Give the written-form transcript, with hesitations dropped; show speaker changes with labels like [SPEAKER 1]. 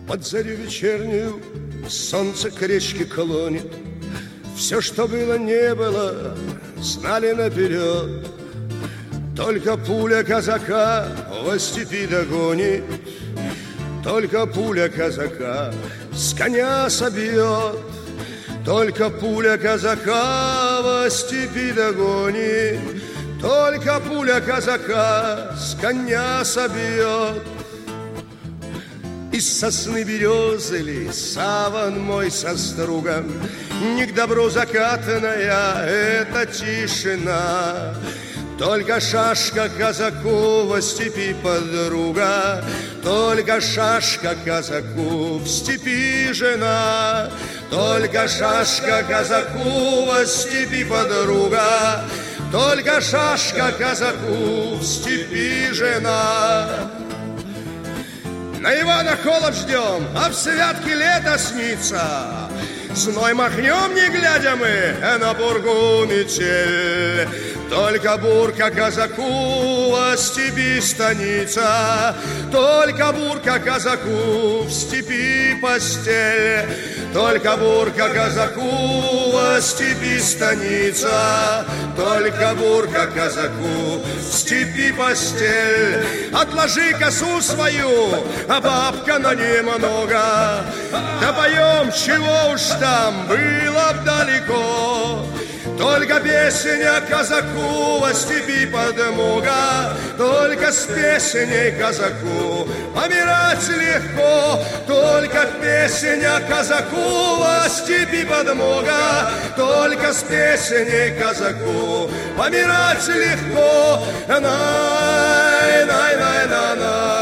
[SPEAKER 1] Под зарю вечернюю солнце к речке клонит. Все, что было, не было, знали наперед. Только пуля казака во степи догонит, только пуля казака с коня собьет, только пуля казака во степи догонит, только пуля казака с коня собьет. Из сосны березы ли саван мой со стругом, не к добру закатанная эта тишина. Только шашка казаку во степи подруга, только шашка казаку в степи жена, только шашка казаку во степи подруга, только шашка казаку в степи жена. На Ивана холод ждем, а в святке лето снится. Зной махнем, не глядя мы, на бургу метель. Только бурка казаку во степи станица, только бурка казаку в степи постель, только бурка казаку во степи станица, только бурка казаку в степи постель. Отложи косу свою, а бабка на немного, да поем, чего уж там было б далеко. Только песня казаку во степи подмога, только с песней казаку помирать легко. Только песня казаку во степи подмога, только с песней казаку помирать легко. Най, най, най, най, най.